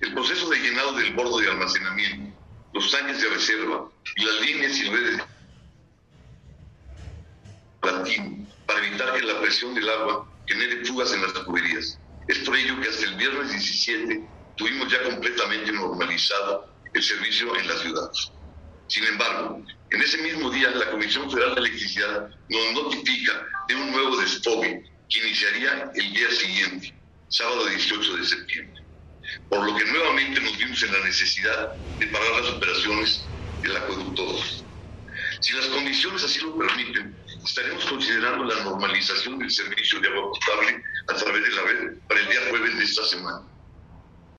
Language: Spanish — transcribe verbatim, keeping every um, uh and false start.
El proceso de llenado del bordo de almacenamiento, los tanques de reserva y las líneas y redes para evitar que la presión del agua genere fugas en las tuberías. Es por ello que hasta el viernes diecisiete tuvimos ya completamente normalizado el servicio en la ciudad. Sin embargo, en ese mismo día la Comisión Federal de Electricidad nos notifica de un nuevo desfogue que iniciaría el día siguiente, sábado dieciocho de septiembre, por lo que nuevamente nos vimos en la necesidad de parar las operaciones del acueducto. Si las condiciones así lo permiten, estaremos considerando la normalización del servicio de agua potable a través de la red para el día jueves de esta semana.